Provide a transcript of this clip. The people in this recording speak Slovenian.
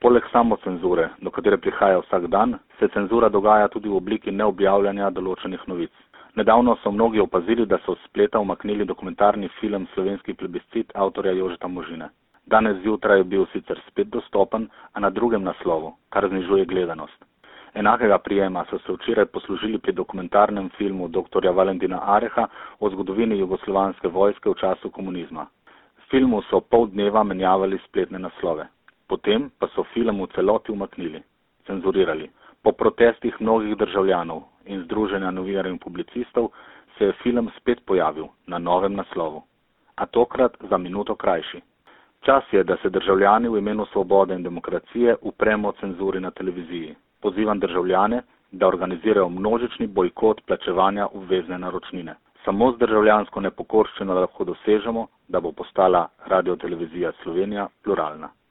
Poleg samocenzure, do katere prihaja vsak dan, se cenzura dogaja tudi v obliki neobjavljanja določenih novic. Nedavno so mnogi opazili, da so s spleta umaknili dokumentarni film Slovenski plebiscit avtorja Jožeta Možine. Danes zjutraj je bil sicer spet dostopen, a na drugem naslovu, kar znižuje gledanost. Enakega prijema so se včeraj poslužili pri dokumentarnem filmu dr. Valentina Areha o zgodovini jugoslovanske vojske v času komunizma. V filmu so pol dneva menjavali spletne naslove. Potem pa so film v celoti umaknili, cenzurirali. Po protestih mnogih državljanov in združenja novinarjev in publicistov se je film spet pojavil na novem naslovu, a tokrat za minuto krajši. Čas je, da se državljani v imenu svobode in demokracije upremo cenzuri na televiziji. Pozivam državljane, da organizirajo množični bojkot plačevanja obvezne naročnine. Samo z državljansko nepokorščino lahko dosežemo, da bo postala Radiotelevizija Slovenija pluralna.